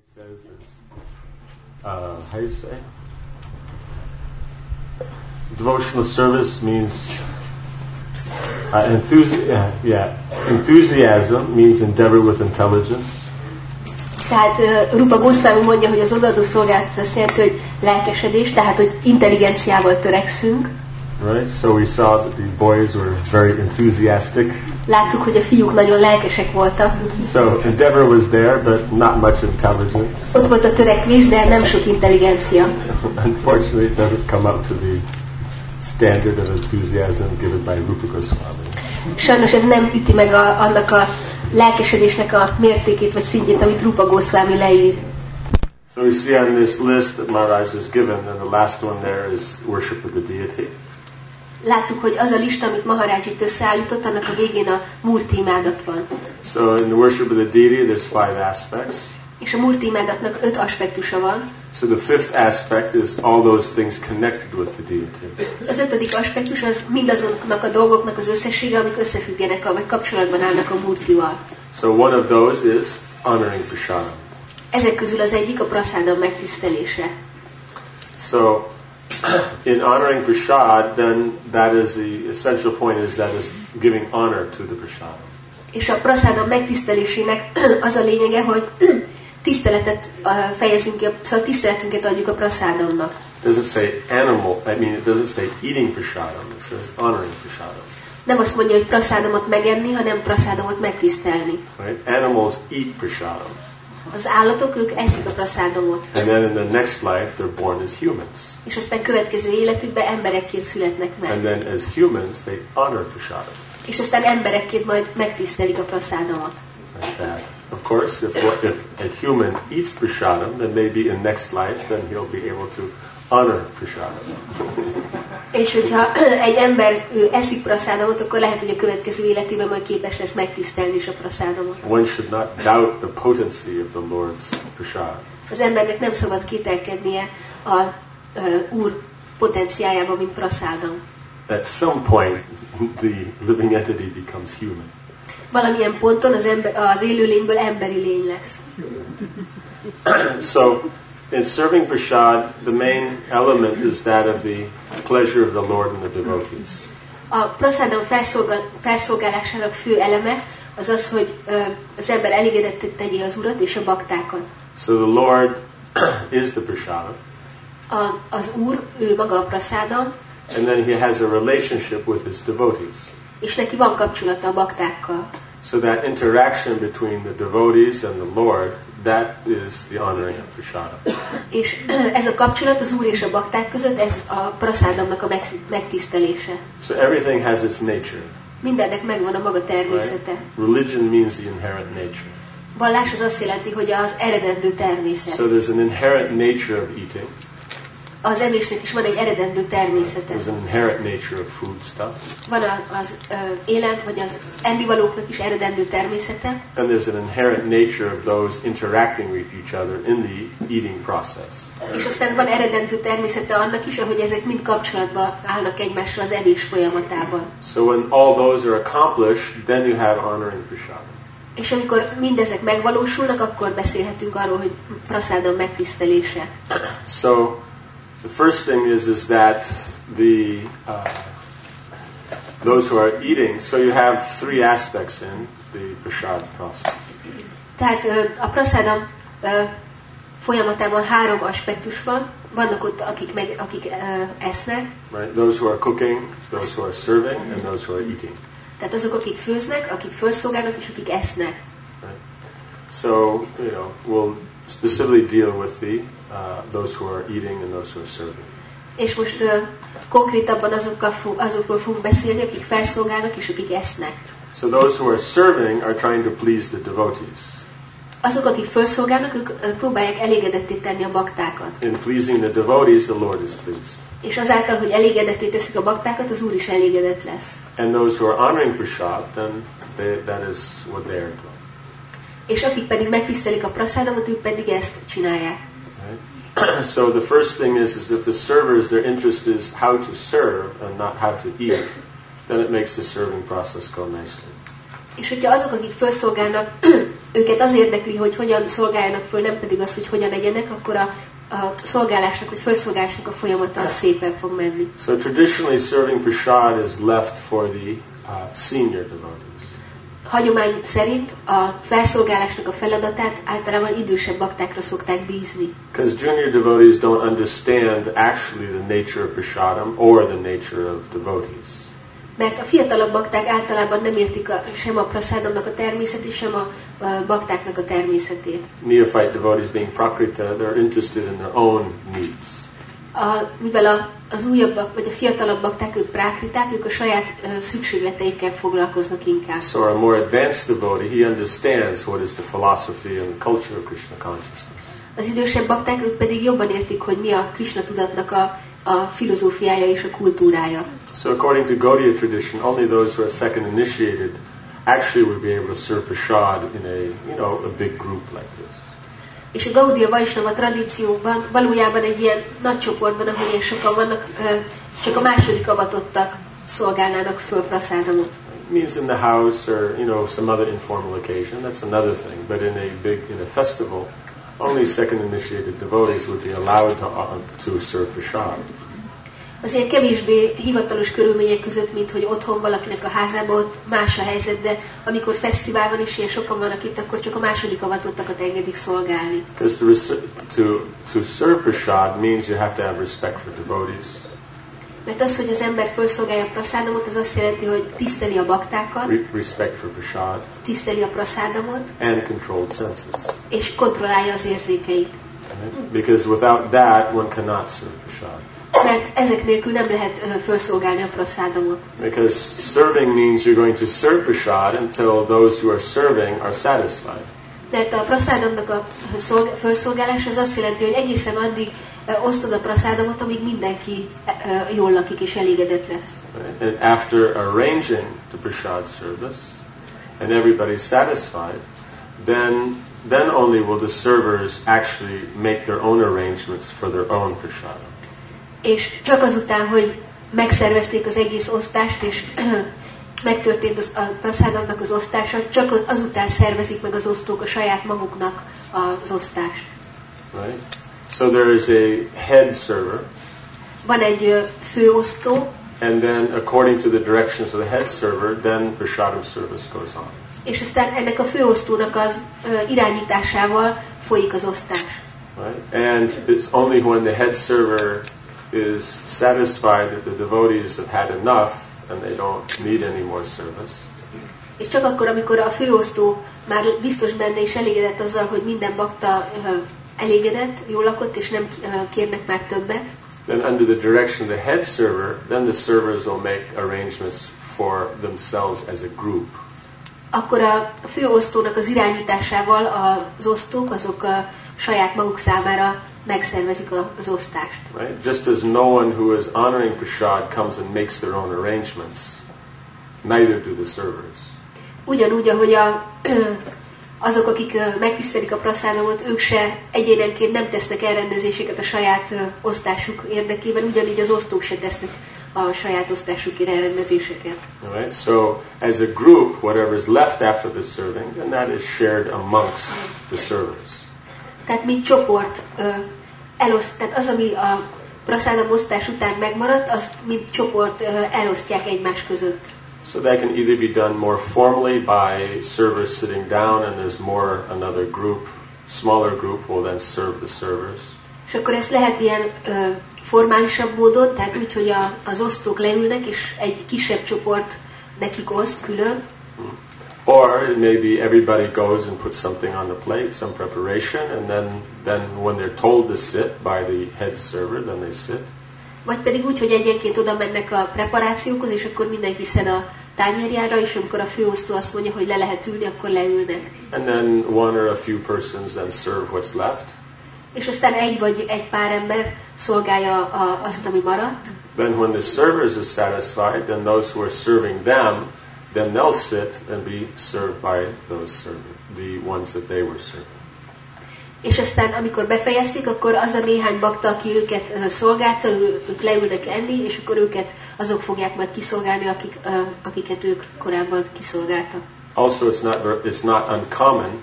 says is, how do you say? Devotional service means enthusiasm means endeavor with intelligence. Tehát Rupa Goswami mondja, hogy az odaadó szolgálat azt jelenti, hogy lelkesedés, tehát hogy intelligenciával törekszünk. Right, so we saw that the boys were very enthusiastic. Láttuk, hogy a fiúk nagyon lelkesek voltak. So endeavor was there, but not much intelligence. Ott volt a törekvés, de nem sok intelligencia. Unfortunately, it doesn't come up to the standard of enthusiasm given by Rupa Goswami. Sajnos ez nem üti meg annak a lelkesedésnek a mértékét vagy szintjét, amit Rupa Goswami leír. So we see on this list that Maharaj has given, and the last one there is worship of the deity. Láttuk, hogy az a lista, amit Maharaj itt összeállított, annak a végén a Murti imádat van. So in the worship of the deity, there's 5 aspects. És a Murti imádatnak 5 aspektusa van. So the 5th aspect is all those things connected with the deity. Az 5. aspektus az mindazoknak a dolgoknak az összessége, amik összefüggenek, vagy kapcsolatban állnak a Murtival. So one of those is honoring prasadam. Ezek közül az egyik a prasádam megtisztelése. So in honoring prasad, then that is the essential point, is that is giving honor to the prasadam. És a prasádam megtisztelésének az a lényege, hogy tiszteletet fejezünk ki, szóval tiszteletünket adjuk a prasádamnak. It doesn't say animal, it doesn't say eating prasadam, it says honoring prasadam. Nem azt mondja, hogy prasádamat megenni, hanem prasádamat megtisztelni. Right? Animals eat prasadam. Az állatok, ők eszik a prasádamot. And then in the next life, they're born as humans. És aztán következő életükben emberekként születnek meg. And then as humans, they honor prasadam. És aztán emberekként majd megtisztelik a prasádamat. Like that. Of course, if a human eats prasadam, then maybe in next life, then he'll be able to honor prasadam. És hogyha egy ember eszik prasádamot, akkor lehet, hogy a következő életében majd képes lesz megtisztelni is a prasádamot. One should not doubt the potency of the Lord's prasad. Az embernek nem szabad kételkednie a Úr potenciájában, mint prasádam. At some point, the living entity becomes human. Valamilyen ponton az élőlényből emberi lény lesz. So, in serving prasad, the main element is that of the pleasure of the Lord and the devotees. A prasádam felszolgálásának fő eleme az az, hogy az ember elégedettet tegye az Urat és a baktákat. So the Lord is the prasadam. Az Úr, ő maga a prasádam. And then he has a relationship with his devotees. És neki van kapcsolata a baktákkal. So that interaction between the devotees and the Lord, that is the honoring of prasadam. És ez a kapcsolat az Úr és a bakták között, ez a prasádamnak a megtisztelése. So everything has its nature. Mindennek megvan a maga természete. Right? Religion means the inherent nature. Vallás az azt jelenti, hogy az eredendő természet. So there's an inherent nature of eating. Az evésnek is van egy eredendő természete. There's an inherent nature of food stuff. Van az élelm, vagy az ennivalóknak is eredendő természete. And there's an inherent nature of those interacting with each other in the eating process. És aztán van eredendő természete annak is, ahogy ezek mind kapcsolatban állnak egymással az evés folyamatában. So when all those are accomplished, then you have honoring prasadam. És amikor mindezek megvalósulnak, akkor beszélhetünk arról, hogy prasádam megtisztelése. So the first thing is that the those who are eating, so you have 3 aspects in the prasad process. Tehát a prasádam folyamatában 3 aspektus van. Vannak ott, akik esznek. Right? Those who are cooking, those who are serving, and those who are eating. Tehát azok, akik főznek, akik felszolgálnak, és akik esznek. Right? So, we'll specifically deal with the those who are eating and those who are serving. És most konkrétabban azokról fogunk beszélni, akik felszolgálnak és akik esznek. So those who are serving are trying to please the devotees. Azok, akik felszolgálnak, ők próbálják elégedetté tenni a baktákat. In pleasing the devotees, the Lord is pleased. És azáltal, hogy elégedetté teszik a baktákat, az Úr is elégedett lesz. And those who are honoring prasad, then that is what they are doing. És akik pedig megtisztelik a prasádamot, ők pedig ezt csinálják. So the first thing is if the servers, their interest is how to serve and not how to eat, then it makes the serving process go nicely. És hogyha azok, akik felszolgálnak, őket az érdekli, hogy hogyan szolgáljanak föl, nem pedig az, hogy hogyan egyenek, akkor a szolgálásnak, vagy felszolgálásnak a folyamata az szépen fog menni. So traditionally serving prasad is left for the senior devotees. Hagyomány szerint a felszolgálásnak a feladatát általában idősebb baktákra szokták bízni. Because junior devotees don't understand actually the nature of prasadam or the nature of devotees. Mert a fiatalabb bakták általában nem értik sem a prasadamnak a természetét, sem a baktáknak a természetét. Neophyte devotees being prakrita, they're interested in their own needs. Mivel az újabbak, vagy a fiatalabb bakták, ők prákriták, ők a saját szükségleteikkel foglalkoznak inkább. So a more advanced devotee, he understands what is the philosophy and the culture of Krishna consciousness. Az idősebb bakták, ők pedig jobban értik, hogy mi a Krishna tudatnak a filozófiája és a kultúrája. So according to Gaudiya tradition, only those who are second initiated actually would be able to serve prasad in a big group like this. És a Gaudiya Vaishnava tradícióban valójában egy ilyen nagy csoportban, ahol ilyen sokan vannak, csak a második avatottak szolgálnának föl prasadamot. It means in the house or some other informal occasion, that's another thing. But in a festival, only second initiated devotees would be allowed to serve prasad. Az ilyen kevésbé hivatalos körülmények között, mint hogy otthon valakinek a házában, ott más a helyzet, de amikor fesztivál van és ilyen sokan vannak itt, akkor csak a második avatottakat engedik szolgálni. Because to serve prasad means you have to have respect for devotees. Mert az, hogy az ember felszolgálja a prasadamot, az azt jelenti, hogy tiszteli a baktákat, respect for prasad, tiszteli a prasadamot, and controlled senses. És kontrollálja az érzékeit. Because without that, one cannot serve prasad. Mert ezek nélkül nem lehet felszolgálni a prasadamot. Because serving means you're going to serve prasad until those who are serving are satisfied. Mert a prasadamnak a felszolgálás az azt jelenti, hogy egészen addig osztod a prasadamot, amíg mindenki jól lakik és elégedett lesz. And after arranging the prasad service and everybody's satisfied, then only will the servers actually make their own arrangements for their own prasadam. És csak azután, hogy megszervezték az egész osztást, és megtörtént a prasadamnak az osztása, csak azután szervezik meg az osztók a saját maguknak az osztást. Right? So there is a head server. Van egy főosztó. And then according to the directions of the head server, then prasadam service goes on. És aztán ennek a főosztónak az irányításával folyik az osztás. Right? And it's only when the head server is satisfied that the devotees have had enough and they don't need any more service. És csak akkor, amikor a főosztó már biztos benne és elégedett azzal, hogy minden bakta elégedett, jól lakott, és nem kérnek már többet. Then under the direction of the head server, then the servers will make arrangements for themselves as a group. Akkor a főosztónak az irányításával az osztók, azok a saját maguk számára megszervezik az osztást. Right? Just as no one who is honoring prasad comes and makes their own arrangements, neither do the servers. Ugyanúgy, ahogy azok, akik megtisztelik a prasadamot, ők se egyénenként nem tesznek elrendezéseket a saját osztásuk érdekében, ugyanígy az osztók se tesznek a saját osztásukért elrendezéseket. Right? So, as a group, whatever is left after the serving, then that is shared amongst the servers. Tehát mint csoport tehát az, ami a prasadam osztás után megmaradt, azt mint csoport elosztják egymás között. So that can either be done more formally by servers sitting down and there's another group, smaller group will then serve the servers. És akkor ezt lehet ilyen formálisabb módon, tehát úgy, hogy az osztók leülnek, és egy kisebb csoport nekik oszt külön. Or it may be everybody goes and puts something on the plate, some preparation, and then when they're told to sit by the head server, then they sit. Vagy pedig úgy, hogy egyenként oda mennek a preparációkhoz, és akkor mindenki szed a tányérjára, és amikor a főosztó azt mondja, hogy le lehet ülni, akkor leülnek. And then one or a few persons then serve what's left. És aztán egy vagy egy pár ember szolgálja azt, ami maradt. Then when the servers are satisfied, then those who are serving them, then they'll sit and be served by those servers, the ones that they were serving. És aztán, amikor befejezték, akkor az a néhány bakta, aki őket szolgálta, ők leülnek enni, és akkor őket azok fogják majd kiszolgálni, akiket ők korábban kiszolgáltak. Also, it's not uncommon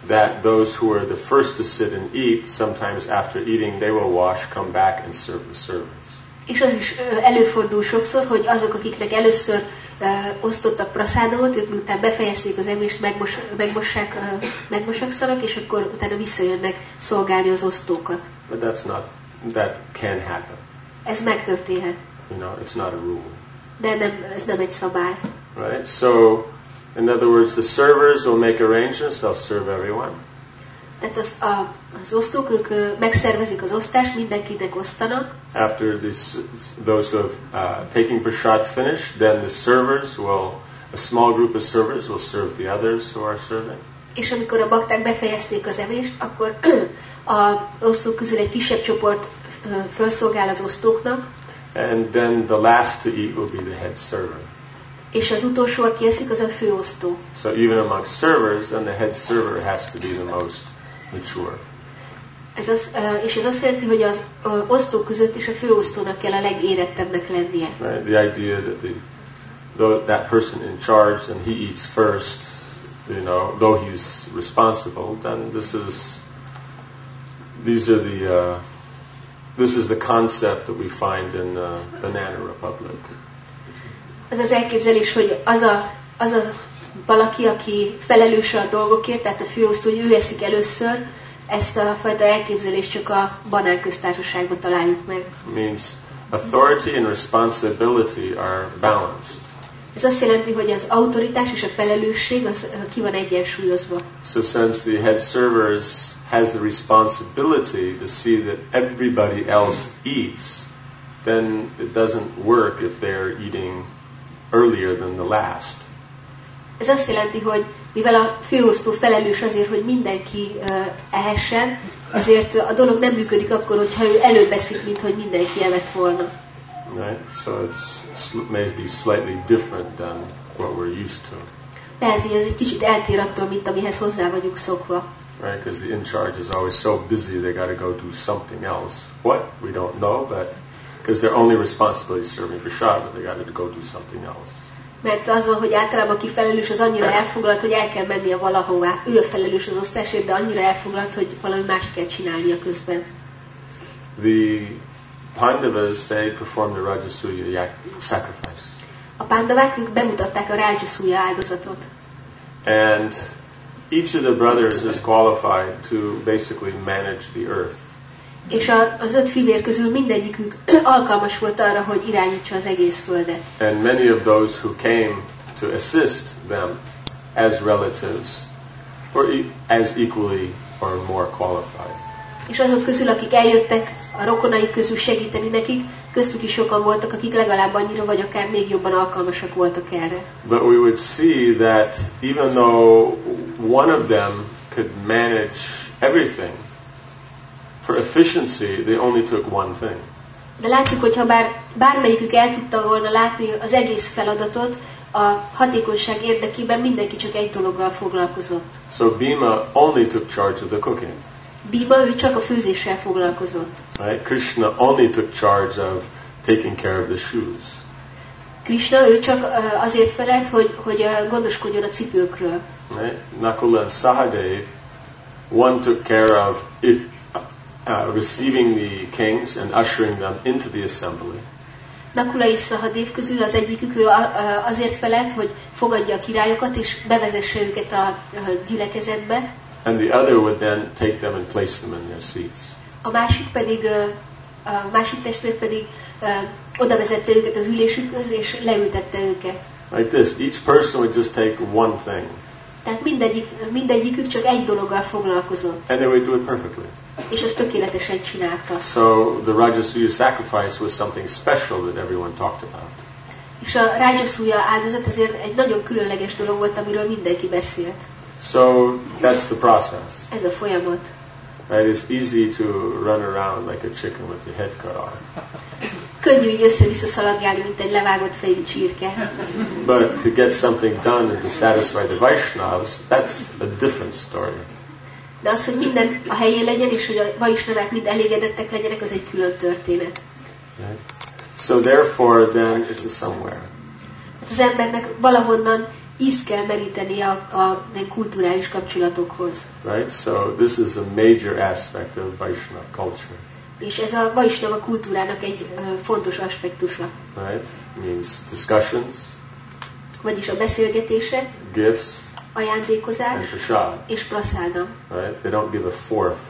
that those who are the first to sit and eat, sometimes after eating they will wash, come back and serve the servers. És az is előfordul sokszor, hogy azok, akiknek először osztottak prasádamot, ők miután befejezték az evést, megmosakszanak, és akkor utána visszajönnek szolgálni az osztókat. But that can happen. Ez megtörténhet. You know, it's not a rule. De ez nem egy szabály. Right? So, in other words, the servers will make arrangements, they'll serve everyone. Tehát az osztók, ők megszervezik az osztást, mindenkinek osztanak. After those who have taken prasad finished, then the servers a small group of servers will serve the others who are serving. És amikor a bakták befejezték az evést, akkor az osztók közül egy kisebb csoport felszolgál az osztóknak. And then the last to eat will be the head server. És az utolsó, aki eszik, az a főosztó. So even amongst servers, then the head server has to be the most mature. És ez azt jelenti, hogy az osztók között is a főosztónak kell a legérettebbnek lennie. Right? The idea that that person in charge and he eats first, you know, though he's responsible, then this is the concept that we find in Banana Republic. Az elképzelés, hogy az a valaki, aki felelős a dolgokért, tehát a főosztó, hogy ő eszik először, ezt a fajta elképzelést csak a Banán Köztársaságban találjuk meg. Means authority and responsibility are balanced. Ez azt jelenti, hogy az autoritás és a felelősség az ki van egyensúlyozva. So since the head servers has the responsibility to see that everybody else eats, then it doesn't work if they're eating earlier than the last. Ez azt jelenti, hogy mivel a főosztó felelős azért, hogy mindenki ehessen, ezért a dolog nem működik akkor, hogyha ő előbb eszik, mint hogy mindenki evett volna. Right? So it's maybe slightly different than what we're used to. Tehát, hogy ez egy kicsit eltér attól, mint amihez hozzá vagyunk szokva. Right? Because the in-charge is always so busy they got to go do something else. What? We don't know, but because their only responsibility is serving prasad, but they got to go do something else. Mert az van, hogy általában aki felelős, az annyira elfoglalt, hogy el kell mennie valahová. Ő a felelős az osztásért, de annyira elfoglalt, hogy valami mást kell csinálnia közben. The Pandavas, they performed the Rajasuya sacrifice. A pándavák, ők bemutatták a Rajasuya áldozatot. And each of the brothers is qualified to basically manage the earth. És az 5 fivér közül mindegyikük alkalmas volt arra, hogy irányítsa az egész földet. And many of those who came to assist them as relatives were as equally or more qualified. És azok közül, akik eljöttek a rokonaik közül segíteni nekik, köztük is sokan voltak, akik legalább annyira vagy akár még jobban alkalmasak voltak erre. But we would see that even though one of them could manage everything, for efficiency, they only took one thing. De látjuk, hogy ha bármelyikük el tudta volna látni az egész feladatot, a hatékonyság érdekében mindenki csak egy dologgal foglalkozott. So Bhima only took charge of the cooking. Bhima, ő csak a főzéssel foglalkozott. Right? Krishna only took charge of taking care of the shoes. Krishna, ő csak azért felelt, hogy gondoskodjon a cipőkről. Right? Nakula and Sahadev, one took care of receiving the kings and ushering them into the assembly. Nakula és Sahadev közül az egyikük ő azért felelt, hogy fogadja a királyokat és bevezesse őket a gyülekezetbe. And the other would then take them and place them in their seats. A másik testvér pedig oda vezette őket az ülésükhöz és leültette őket. Like this, each person would just take one thing. Tehát mindegyikük csak egy dologgal foglalkozott. And they would do it perfectly. És azt tökéletesen csinálta. So the Rajasuya sacrifice was something special that everyone talked about. És a Rajasuya áldozat azért egy nagyon különleges dolog volt, amiről mindenki beszélt. So that's the process. Ez a folyamat. Right? It's easy to run around like a chicken with your head cut off. Könnyű így össze-vissza szaladgálni, mint egy levágott fejű csirke. But to get something done and to satisfy the Vaishnavas, that's a different story. De az, hogy minden a helyén legyen, és hogy a Vaishnavák mind elégedettek legyenek, az egy külön történet. Right? So therefore, then it's a somewhere. Az embernek valahonnan ízt kell meríteni a kulturális kapcsolatokhoz. Right? So this is a major aspect of Vaishnava culture. És ez a Vaishnava kultúrának egy fontos aspektusa. Right? It means discussions, Vagyis a beszélgetések, gifts, ajándékozás and prasad. és prasádam. Right? They don't give a fourth,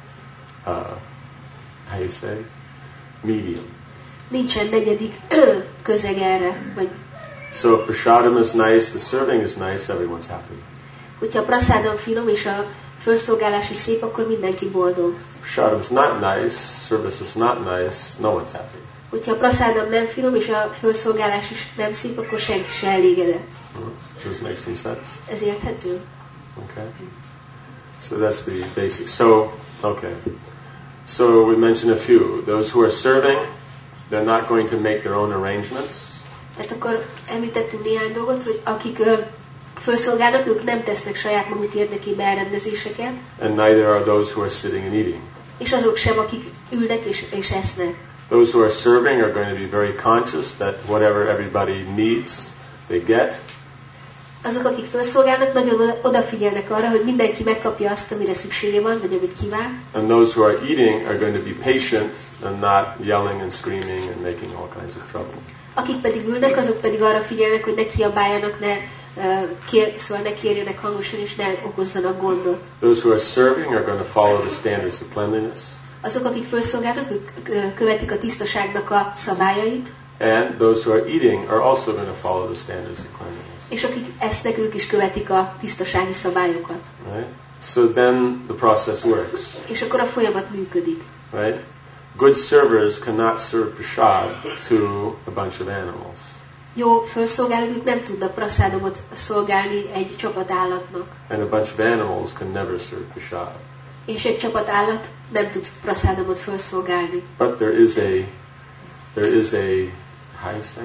how you say, medium. Nincsen negyedik közeg erre. Vagy, So if prasadam is nice, the serving is nice, everyone's happy. hogyha a prasádam finom és a felszolgálás is szép, akkor mindenki boldog. Prasadam is not nice, service is not nice, no one's happy. Hogyha a prasádam nem finom és a felszolgálás is nem szép, akkor senki se elégedett. Does this make some sense? Ez érthető? Okay. So that's the basic. So, okay. So we mentioned a few. Those who are serving, they're not going to make their own arrangements. Tehát akkor említettünk néhány dolgot, hogy akik felszolgálnak, ők nem tesznek saját maguk érdekében elrendezéseket, And neither are those who are sitting and eating. és azok sem, akik ülnek és esznek. Those who are serving are going to be very conscious that whatever everybody needs, they get. Azok, akik felszolgálnak, nagyon odafigyelnek arra, hogy mindenki megkapja azt, amire szüksége van, vagy amit kíván. And those who are eating are going to be patient and not yelling and screaming and making all kinds of trouble. Akik pedig ülnek, azok pedig arra figyelnek, hogy ne kiabáljanak, szóval ne kérjenek hangosan, és ne okozzanak gondot. Those who are serving are going to follow the standards of cleanliness. Azok, akik felszolgálnak, ők követik a tisztaságnak a szabályait, And those who are eating are also going to follow the standards of cleanliness. és akik esznek, ők is követik a tisztasági szabályokat. Right? So then the process works. És akkor a folyamat működik. Right? Good servers cannot serve prasad to a bunch of animals. Jó felszolgálók, ők nem tudnak praszádomot szolgálni egy csapat állatnak. And a bunch of animals can never serve prasad. És egy csapat állat nem tud praszádomot felszolgálni. But there is a how do you say?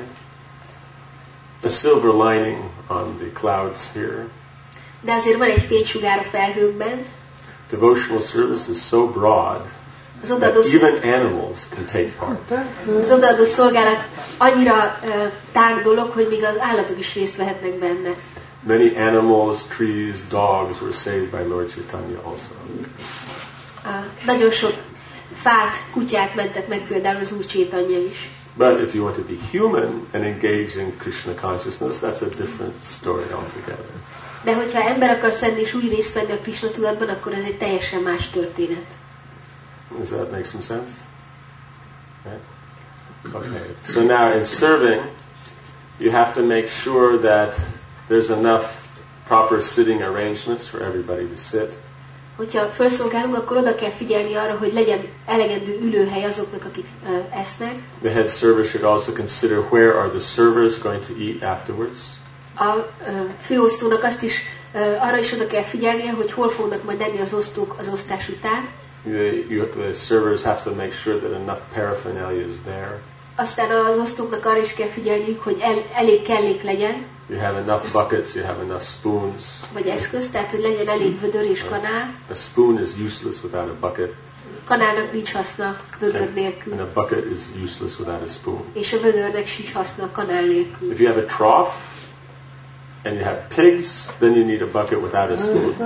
A silver lining on the clouds here. De azért van egy fénysugár a felhőkben. Devotional service is so broad Az that odaadó, even animals can take part. az odaadó szolgálat annyira tág dolog, hogy még az állatok is részt vehetnek benne. Many animals, trees, dogs were saved by Lord Chaitanya also. Nagyon sok fát, kutyát mentett meg például az Úr Chaitanya is. But if you want to be human and engage in Krishna consciousness, that's a different story altogether. De hogyha ember akarsz lenni és úgy részt venni a Krishna tudatban, akkor ez egy teljesen más történet. Does that make some sense? Right? Okay. So now in serving, you have to make sure that there's enough proper sitting arrangements for everybody to sit. Hogyha felszolgálunk, akkor oda kell figyelni arra, hogy legyen elegendő ülőhely azoknak, akik esznek. The head server should also consider where are the servers going to eat afterwards. A főosztónak azt is arra is oda kell figyelnie, hogy hol fognak majd enni az osztók az osztás után. The servers have to make sure that enough paraphernalia is there. Aztán az osztóknak arra is kell figyelniük, hogy elég kellék legyen, You have enough buckets, you have enough spoons. vagy eszköz, tehát hogy legyen elég vödör és kanál. A spoon is useless without a bucket. Kanálnak nincs haszna vödör nélkül, And a bucket is useless without a spoon. és a vödörnek sincs haszna kanál nélkül. If you have a trough and you have pigs, then you need a bucket without a spoon.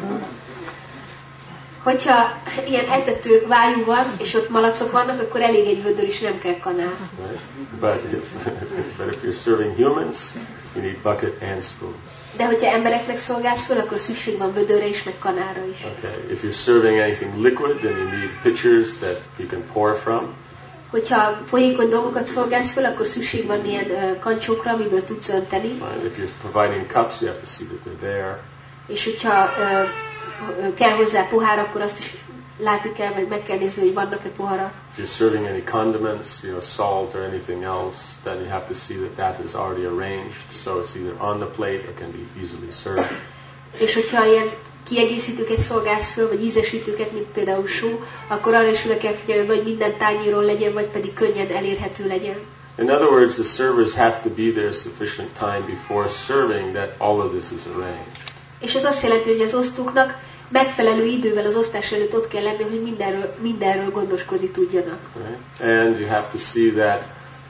Hogyha ilyen etető vájú van, és ott malacok vannak, akkor elég egy vödör is, nem kell kanál. Right? But if you're serving humans, you need bucket and spoon. De hogyha embereknek szolgálsz föl, akkor szükség van vödörre is, meg kanára is. Okay. If you're serving anything liquid, then you need pitchers that you can pour from. Hogyha folyékony dolgokat szolgálsz föl, akkor szükség van ilyen kancsókra, amiből tudsz önteni. Right? If you're providing cups, you have to see that they're there. És hogyha kell hozzá pohár, akkor azt is látni kell, vagy meg kell nézni, hogy vannak-e poharak. If you're serving any condiments, salt or anything else, then you have to see that that is already arranged, so it's either on the plate or can be easily served. És hogyha ilyen kiegészítőket szolgálsz föl, vagy ízesítőket, mint például só, akkor arra is oda kell figyelni, vagy minden tányéron legyen, vagy pedig könnyen elérhető legyen. In other words, the servers have to be there sufficient time before serving that all of this is arranged. És ez azt jelenti, hogy az osztóknak megfelelő idővel az osztás előtt ott kell lenni, hogy mindenről gondoskodni tudjanak. Right? And you have to see that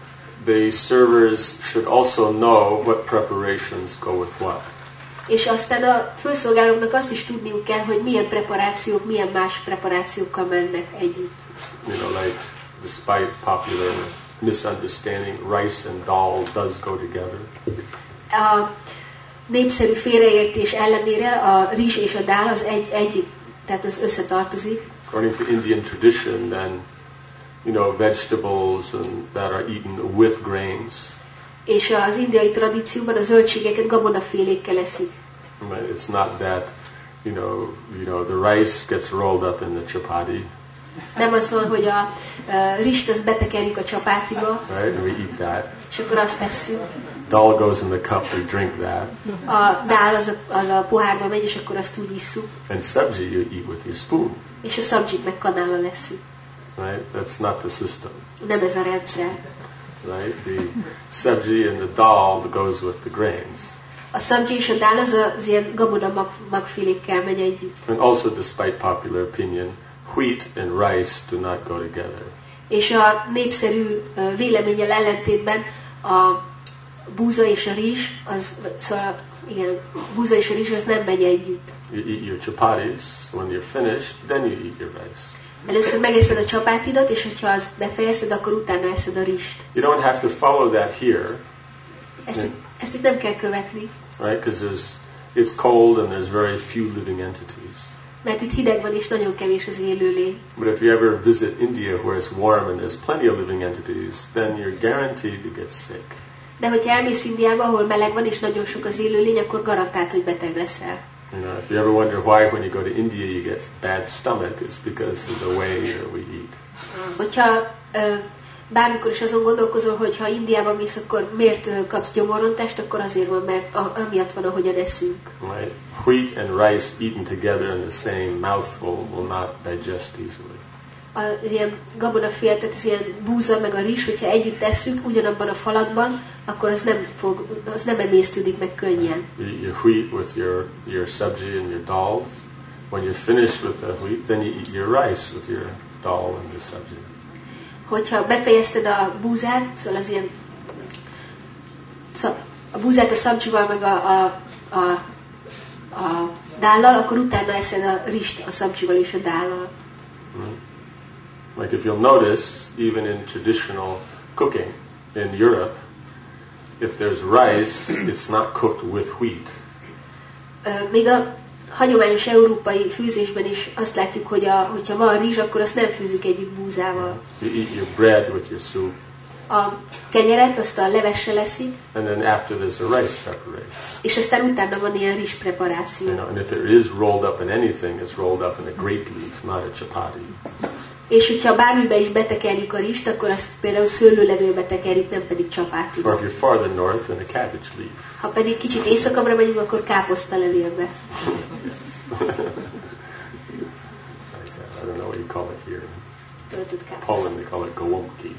the servers should also know what preparations go with what. És aztán a főszolgálóknak azt is tudniuk kell, hogy milyen preparációk, milyen más preparációkkal mennek együtt. You know, like despite popular misunderstanding, rice and dal does go together. A népszerű félreértés ellenére a rizs és a dál az tehát az összetartozik. According to Indian tradition, then, you know, vegetables and that are eaten with grains. És az indiai tradícióban a zöldségeket gabonafélékkel eszik. It's not that, you know, the rice gets rolled up in the chapati. Nem az van, hogy a rizst azt betekerjük a csapátiba, right? And we eat that. És akkor azt tesszük. Dal goes in the cup, we drink that. A dál az a pohárba megy, és akkor azt úgy isszuk. And sabji you eat with your spoon. És a szabzsit meg kanállal esszük. Right? That's not the system. Nem ez a rendszer. Right? The sabji and the dal goes with the grains. A szabzsi és a dál az ilyen gabona magfilékkel megy együtt. And also, despite popular opinion, wheat and rice do not go together. És a népszerű véleménnyel ellentétben a búza és a rizs, búza és a rizs az nem megy együtt. You eat your chapatis, when you're finished, then you eat your rice. Először megeszed a csapátidat, és hogyha azt befejezted, akkor utána eszed a rizst. You don't have to follow that here. Ezt itt nem kell követni. Right? Because it's cold and there's very few living entities. Mert itt hideg van, és nagyon kevés az élőlény. But if you ever visit India where it's warm and there's plenty of living entities, then you're guaranteed to get sick. De hogyha elmész Indiába, ahol meleg van, és nagyon sok az élőlény, akkor garantált, hogy beteg leszel. You know, if you ever wonder why when you go to India you get bad stomach, it's because of the way that we eat. Hogyha bármikor is azon gondolkozol, hogy ha Indiába mész, akkor miért kapsz gyomorrontást, akkor azért van, mert amiatt van, ahogyan eszünk. Right? Wheat and rice eaten together in the same mouthful will not digest easily. Ilyen gabonafél, tehát az ilyen búza meg a rizs, hogyha együtt eszünk ugyanabban a falatban, akkor az nem emésztődik meg könnyen. You eat your wheat with your sabji and your dal. When you're finished with the wheat, then you eat your rice with your dal and your sabji. Hogyha befejezted a búzát, szóval az ilyen a búzát a szabcsival meg a dállal, akkor utána eszed a rizst a szabcsival és a dállal. Like if you'll notice, even in traditional cooking in Europe, if there's rice, it's not cooked with wheat. Még a hagyományos európai főzésben is azt látjuk, hogy hogyha van rizs, akkor azt nem főzzük együtt búzával. You eat your bread with your soup. A kenyeret azt a levessel eszik. And then after there's a rice preparation. És aztán utána van ilyen rizs preparáció. And if it is rolled up in anything, it's rolled up in a grape leaf, not a chapati. És hogyha bármibe is betekerjük a rizst, akkor azt például szőlőlevélbe tekerjük, nem pedig csapátiba. Or if you're farther north, then a cabbage leaf. Ha pedig kicsit északabbra megyünk, akkor káposztalevélbe. Yes. I don't know what you call it here. Töltött káposzta. Poland, they call it gołąbki.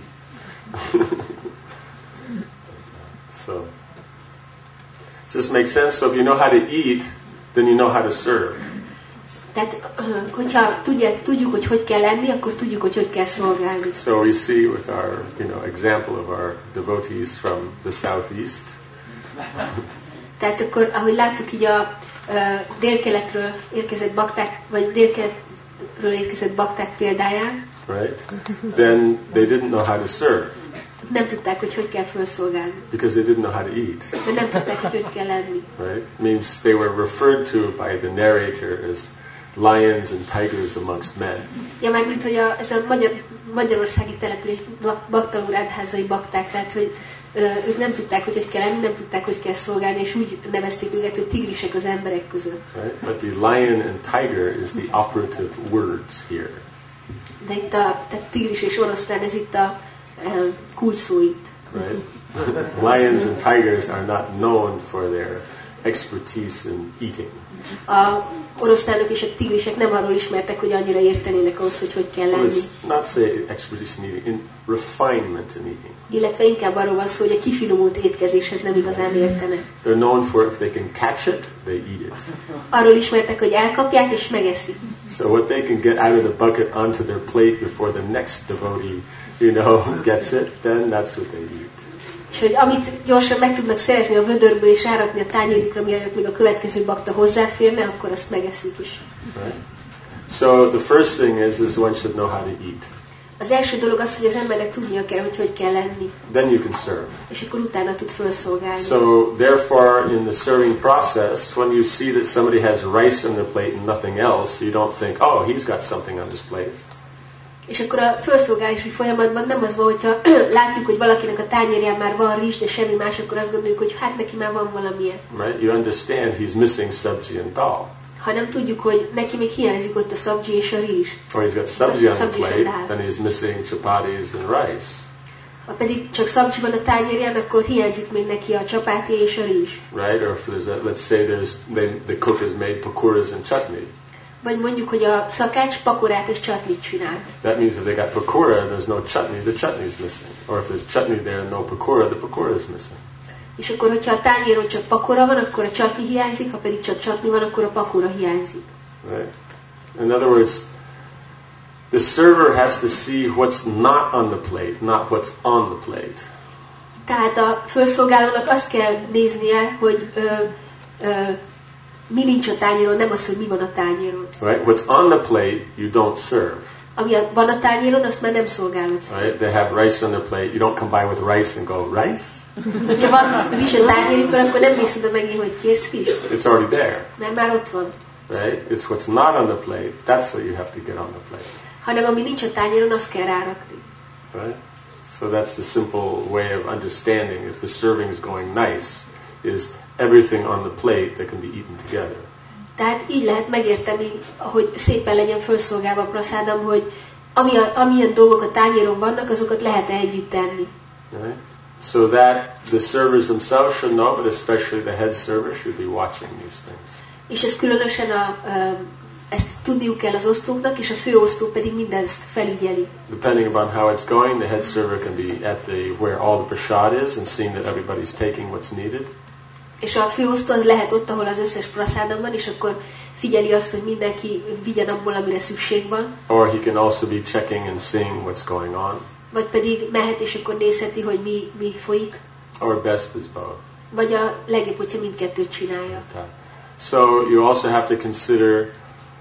So this makes sense. So if you know how to eat, then you know how to serve. Tehát, hogyha tudjuk, hogy kell enni, akkor tudjuk, hogy kell szolgálni. So we see with our, example of our devotees from the southeast. Tehát akkor, ahogy láttuk így a délkeletről érkezett bakták, vagy délkeletről érkezett bakták példáján. Right? Then they didn't know how to serve. Nem tudták, hogy kell felszolgálni. Because they didn't know how to eat. Mert nem tudták, hogy kell enni. Right? Means they were referred to by the narrator as lions and tigers amongst men. Ja, már mint hogy ez a magyarországi település baktalúrádházai bakták, tehát hogy ők nem tudták, hogy kell enni, nem tudták, hogy kell szolgálni, és úgy nevezték őket, hogy tigrisek az emberek között. Right? But the lion and tiger is the operative words here. De itt tehát tigris és oroszlán, ez itt a kulcs szó itt. Right? Lions and tigers are not known for their expertise in eating. A oroszlánok és a tigrisek nem arról ismertek, hogy annyira értenének ahhoz, hogy kell lenni. Not say expertise in eating, in refinement in eating. Illetve inkább arról van szó, hogy a kifinomult étkezéshez nem igazán értenek. They're known for if they can catch it, they eat it. Arról ismertek, hogy elkapják és megeszik. So what they can get out of the bucket onto their plate before the next devotee, gets it, then that's what they eat. És hogy amit gyorsan meg tudnak szerezni a vödörből és árakni a tányérükra, mielőtt még a következő bakta hozzáférne, akkor azt megesszük is. Right? So the first thing is one should know how to eat. Az első dolog az, hogy az embernek tudnia kell, hogy kell lenni. Then you can serve. És akkor utána tud felszolgálni. So therefore, in the serving process, when you see that somebody has rice on their plate and nothing else, you don't think, oh, he's got something on his plate. És akkor a felszolgálási folyamatban nem az van, hogyha látjuk, hogy valakinek a tányérján már van rizs, de semmi más, akkor azt gondoljuk, hogy hát neki már van valamilyen. Right? You understand he's missing sabji and dal. Hanem tudjuk, hogy neki még hiányzik ott a sabji és a rizs. Or he's got sabji on the plate, and he's missing chapatis and rice. Ha pedig csak szabcsi van a tányérján, akkor hiányzik még neki a csapáti és a rizs. Right? Or if let's say the cook has made pakoras and chutney. Vagy mondjuk, hogy a szakács pakorát és csatnit csinált. That means if they got pakora and there's no chutney, the chutney is missing. Or if there's chutney there and no pakora, the pakora is missing. És akkor, hogyha a tányéron csak pakora van, akkor a csatni hiányzik, ha pedig csak csatni van, akkor a pakora hiányzik. Right? In other words, the server has to see what's not on the plate, not what's on the plate. Tehát a felszolgálónak azt kell néznie, hogy mi nincs a tányéron, nem az, hogy mi van a tányéron. Right? What's on the plate, you don't serve. Ami van a tányéron, azt már nem szolgálod. Right? They have rice on their plate. You don't come by with rice and go, rice? Ha van rizs a tányérükön, akkor nem mész oda megint, hogy kérsz rizs. It's already there. Mert már ott van. Right? It's what's not on the plate. That's what you have to get on the plate. Hanem ami nincs a tányéron, azt kell rárakni. Right? So that's the simple way of understanding if the serving is going nice, is everything on the plate that can be eaten together. Tehát így lehet megérteni, hogy szépen legyen felszolgálva a prasádam, hogy amilyen dolgok a tányéron vannak, azokat lehet együtt tenni. Right? So that the servers themselves should know, but especially the head server should be watching these things. És ez különösen ezt tudniuk kell az osztóknak, és a főosztó pedig mindezt felügyeli. Depending upon how it's going, the head server can be at where all the prasad is and seeing that everybody's taking what's needed. És a főosztó az lehet ott, ahol az összes prasádam van, és akkor figyeli azt, hogy mindenki vigyen abból, amire szükség van. Or he can also be checking and seeing what's going on. Vagy pedig mehet, és akkor nézheti, hogy mi folyik. Or best is both. Vagy a legjobb, hogyha mindkettőt csinálja. So you also have to consider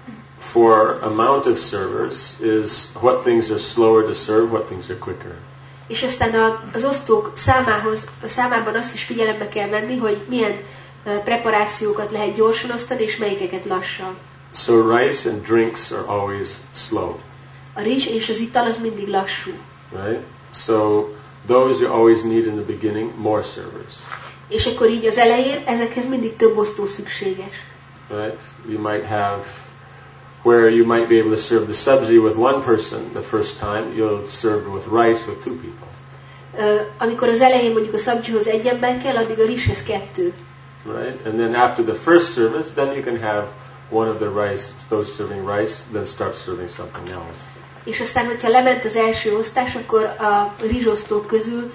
for amount of servers is what things are slower to serve, what things are quicker. És aztán az osztók számában azt is figyelembe kell venni, hogy milyen preparációkat lehet gyorsan osztani, és melyikeket lassan. So rice and drinks are always slow. A rizs és az ital az mindig lassú. Right? So those you always need in the beginning more servers. És akkor így az elején ezekhez mindig több osztó szükséges. Right? You might have where you might be able to serve the sabji with one person the first time, you'll serve with rice with two people. Amikor az elején mondjuk a szabjihoz egy ember kell, addig a rizshez kettő. Right? And then after the first service, then you can have one of the rice, those serving rice, then start serving something else. És aztán, hogyha lement az első osztás, akkor a rizsosztók közül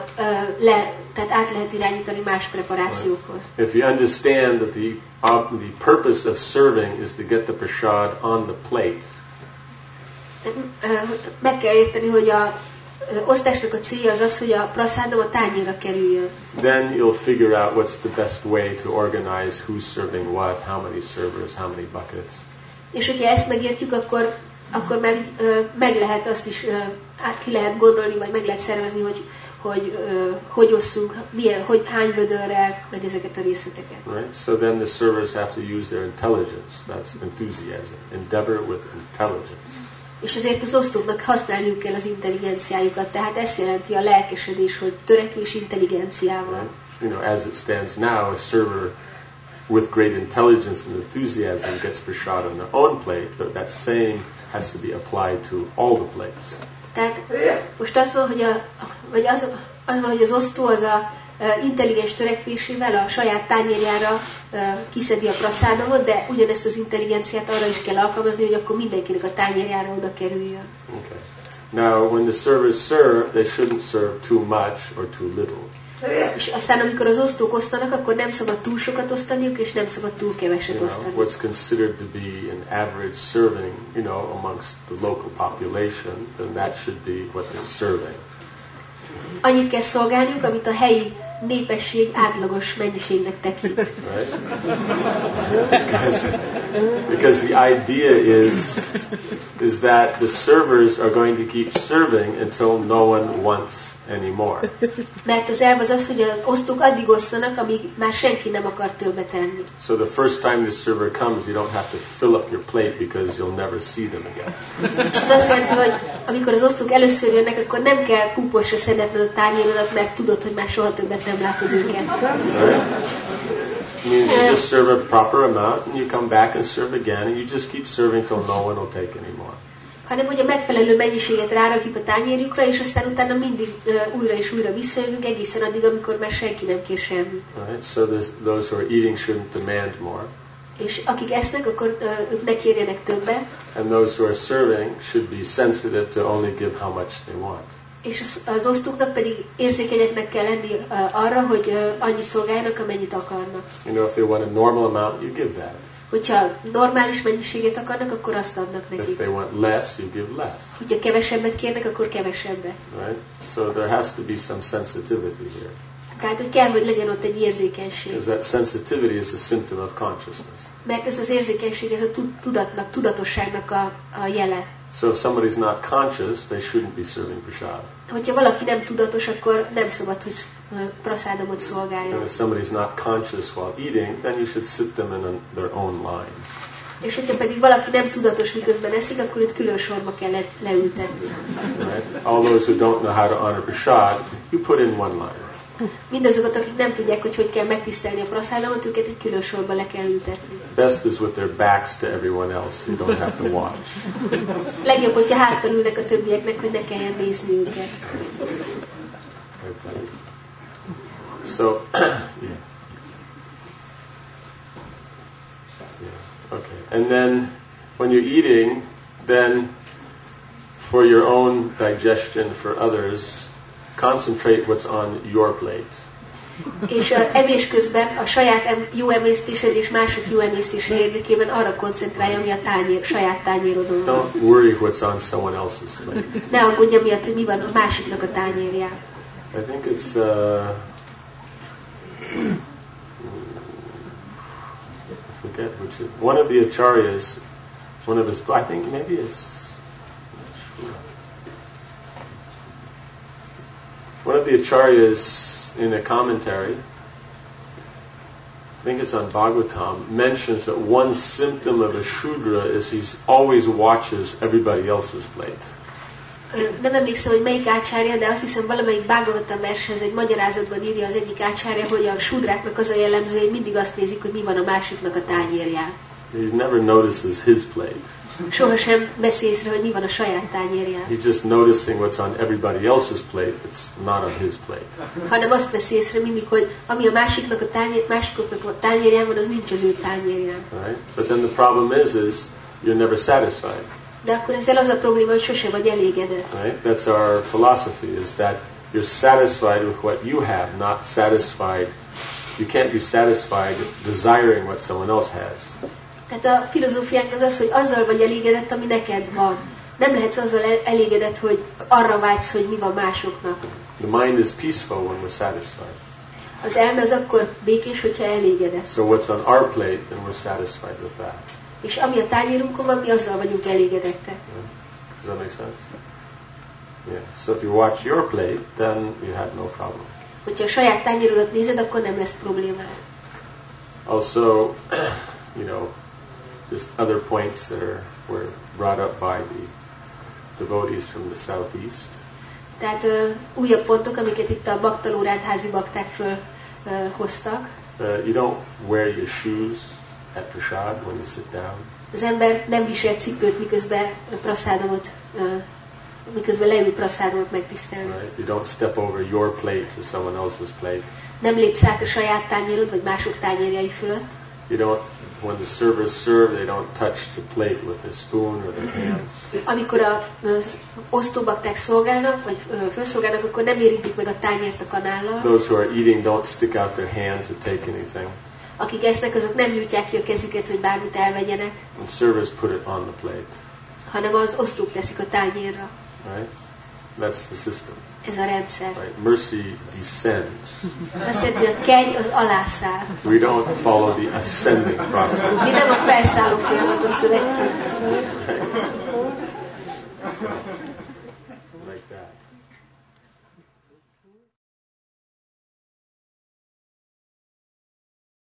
tehát át lehet irányítani más preparációkhoz. If you understand that the purpose of serving is to get the prasad on the plate. Meg kell érteni, hogy a osztásnak a célja az az, hogy a prasádom a tányérra kerüljön. Then you'll figure out what's the best way to organize who's serving what, how many servers, how many buckets. És hogyha ezt megértjük, akkor már meg lehet azt is ki lehet gondolni, vagy meg lehet szervezni, hogy osszunk, hány vödörrel, meg ezeket a részleteket. Right? So then the servers have to use their intelligence. That's enthusiasm. Endeavor with intelligence. És azért az osztóknak használniuk kell az intelligenciájukat, tehát ez jelenti a lelkesedés, hogy törekvés intelligenciával. You know, as it stands now, a server with great intelligence and enthusiasm gets prasad on their own plate, but that same has to be applied to all the plates. Tehát most az van, hogy az osztó az a intelligens törekvésével a saját tányérjára kiszedi a praszádomot, de ugyanezt az intelligenciát arra is kell alkalmazni, hogy akkor mindenkinek a tányérjára oda kerüljön. Okay. Now, when the servers serve, they shouldn't serve too much or too little. És aztán, amikor az osztók osztanak, akkor nem szabad túl sokat osztaniuk, és nem szabad túl keveset osztani. What's considered to be an average serving, amongst the local population, then that should be what they're serving. Annyit kell szolgálniuk, amit a helyi népesség átlagos mennyiségnek tekint. Right? Because the idea is that the servers are going to keep serving until no one wants any more. Mert az elv az, hogy az osztók addig osszanak, amíg már senki nem akar többet enni. So the first time the server comes, you don't have to fill up your plate because you'll never see them again. Ez azt jelenti, hogy amikor az osztók először jönnek, akkor nem kell púposra szedned a tányérodat, mert tudod, hogy már soha többet nem látod őket. Right? It means you just serve a proper amount and you come back and serve again and you just keep serving till no one will take any more. Hanem, hogy a megfelelő mennyiséget rárakjuk a tányérjukra, és aztán utána mindig újra és újra visszajövünk egészen addig, amikor már senki nem kér semmit. Right? So those who are eating shouldn't demand more. És akik esznek, akkor ők ne kérjenek többet. And those who are serving should be sensitive to only give how much they want. És az osztóknak pedig érzékenyeknek kell lenni arra, hogy annyit szolgáljanak, amennyit akarnak. You know, if they want a normal amount, you give that. Hogyha normális mennyiséget akarnak, akkor azt adnak If nekik. they want less, you give less. Hogyha kevesebbet kérnek, akkor kevesebbet. Right? So there has to be some sensitivity here. Tehát, hogy kell, hogy legyen ott egy érzékenység. Because that sensitivity is a symptom of consciousness. Mert ez az érzékenység, ez a tudatnak, tudatosságnak a jele. So if somebody's not conscious, they shouldn't be serving prasad. Hogyha valaki nem tudatos, akkor nem szabad, hogy praszádomot szolgáljon. And if somebody's not conscious while eating, then you should sit them in their own line. És hogyha pedig valaki nem tudatos, miközben eszik, akkor őt külön sorba kell leültetni. Right? All those who don't know how to honor prasad, you put in one line. Mindazokat, akik nem tudják, hogy kell megtisztelni a praszádomot, őket egy külön sorba le kell ültetni. Best is with their backs to everyone else, you don't have to watch. Legjobb, hogyha háttal ülnek a többieknek, hogy ne kelljen nézni őket. Okay. So, yeah. Okay. And then when you're eating, then for your own digestion, for others, concentrate what's on your plate. És a evés közben a saját jó emésztésed és mások jó emésztése érdekében arra koncentrálj, ami a saját tányérodon van. Don't worry what's on someone else's plate. Ne aggódj amiatt, hogy mi van a másiknak a tányérján. I think it's I forget which is one of the acharyas, one of his, I think maybe it's one of the acharyas in a commentary, I think it's on Bhagavatam, mentions that one symptom of a Shudra is he always watches everybody else's plate. Nem emlékszem, hogy melyik ácsárja, de azt hiszem valamelyik Bhagavatam vershez egy magyarázatban írja az egyik ácsárja, hogy a sudráknak az a jellemző, hogy mindig azt nézik, hogy mi van a másiknak a tányérján. He never notices his plate. Sohasem veszi észre, hogy mi van a saját tányérján. He's just noticing what's on everybody else's plate. It's not on his plate. Hanem azt veszi észre mindig, hogy ami a másikoknak a tányérján van, az nincs az ő tányérján. Right? But then the problem is you're never satisfied. De akkor ezzel az a probléma, hogy sose vagy elégedett. Right? That's our philosophy, is that you're satisfied with what you have, not satisfied. You can't be satisfied desiring what someone else has. Tehát a filozófiánk az, hogy azzal vagy elégedett, ami neked van. Nem lehetsz azzal elégedett, hogy arra vágysz, hogy mi van másoknak. The mind is peaceful when we're satisfied. Az elme az akkor békés, hogyha elégedett. So what's on our plate, then we're satisfied with that. És ami a tányérunkon van, mi azzal vagyunk elégedettek. Does that make sense? Yeah. So if you watch your plate, then you have no problem. Hogyha a saját tányérodat nézed, akkor nem lesz problémád. Also, you know, just other points that were brought up by the devotees from the southeast. Tehát újabb pontok, amiket itt a baktalórádházi bakták hoztak. You don't wear your shoes at prasad when you sit down. Az ember nem visel cipőt, miközben leül praszádomot megtisztelni. Right? You don't step over your plate to someone else's plate. Nem lépsz át a saját tányérod, vagy mások tányérjai fölött. You don't, when the servers serve, they don't touch the plate with their spoon or their hands. Amikor az osztóbakták szolgálnak, vagy felszolgálnak, akkor nem érintik meg a tányért a kanállal. Those who are eating don't stick out their hand to take anything. Akik esznek, azok nem nyújtják ki a kezüket, hogy bármit elvegyenek. And servers put it on the plate. Hanem az osztók teszik a tányérra. Right? That's the system. Ez a rendszer. Right? Mercy descends. Azt jelenti, hogy a kegy az alászáll. We don't follow the ascending process. Mi nem a felszálló folyamatot követjük. Like that.